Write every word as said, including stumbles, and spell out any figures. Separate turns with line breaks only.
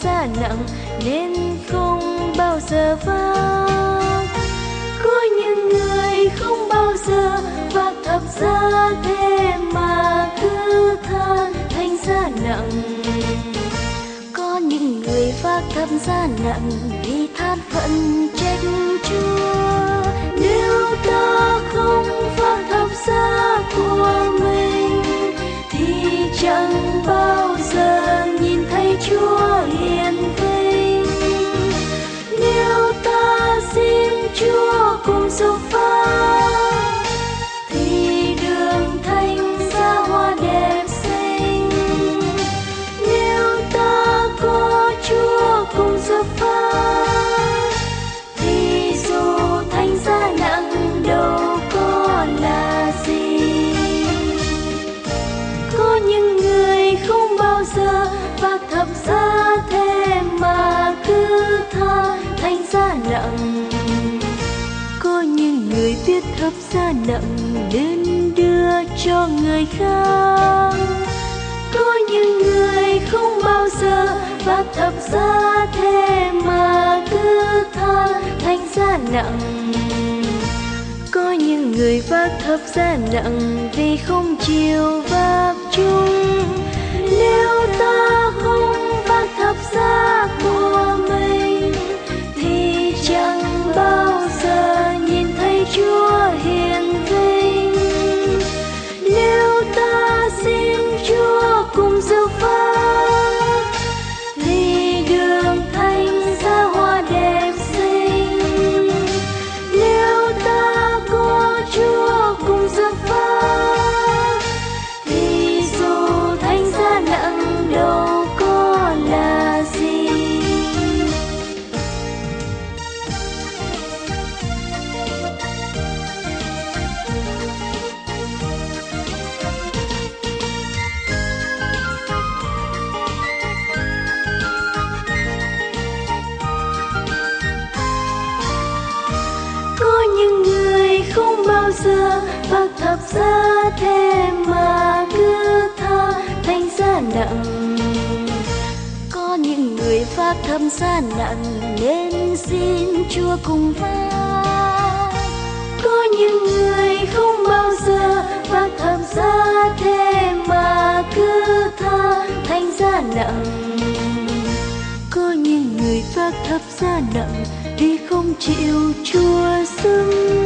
giá nặng nên không bao giờ vác. Có những người không bao giờ vác thập giá, thế mà cứ than thành giá nặng. Có những người vác thập giá nặng vì than phận trách Chúa. Nếu ta không vác thập giá của mình thì chẳng bao giờ nhìn thấy Chúa hiền vinh. Nếu ta xin Chúa cùng giúp vác thì đường thành ra hoa đẹp xinh. Nếu ta có Chúa cùng giúp vác thì dù thành giá nặng đâu có là gì. Có những người không bao giờ vác thập giá, thế mà cứ tha thành giá nặng. Có những người biết thập giá nặng nên đưa cho người khác. Có những người không bao giờ vác thập giá, thế mà cứ tha thành giá nặng. Có những người vác thập giá nặng vì không chịu vác chung. Nếu ta không vác thập giá của mình thì chẳng bao giờ nhìn thấy Chúa hiền vinh. Nếu ta xin Chúa cùng giúp vác thì đường thành ra hoa đẹp xinh. Nếu ta có Chúa cùng giúp vác thì dù thành giá nặng đâu có là gì. Có những người không bao giờ vác thập giá, thế mà cứ tha thành giá nặng. Có những người vác thập giá nặng nên xin Chúa cùng vác. Có những người không bao giờ vác thập giá, thế mà cứ tha thành giá nặng. Có những người vác thập giá nặng vì không chịu Chúa xưng.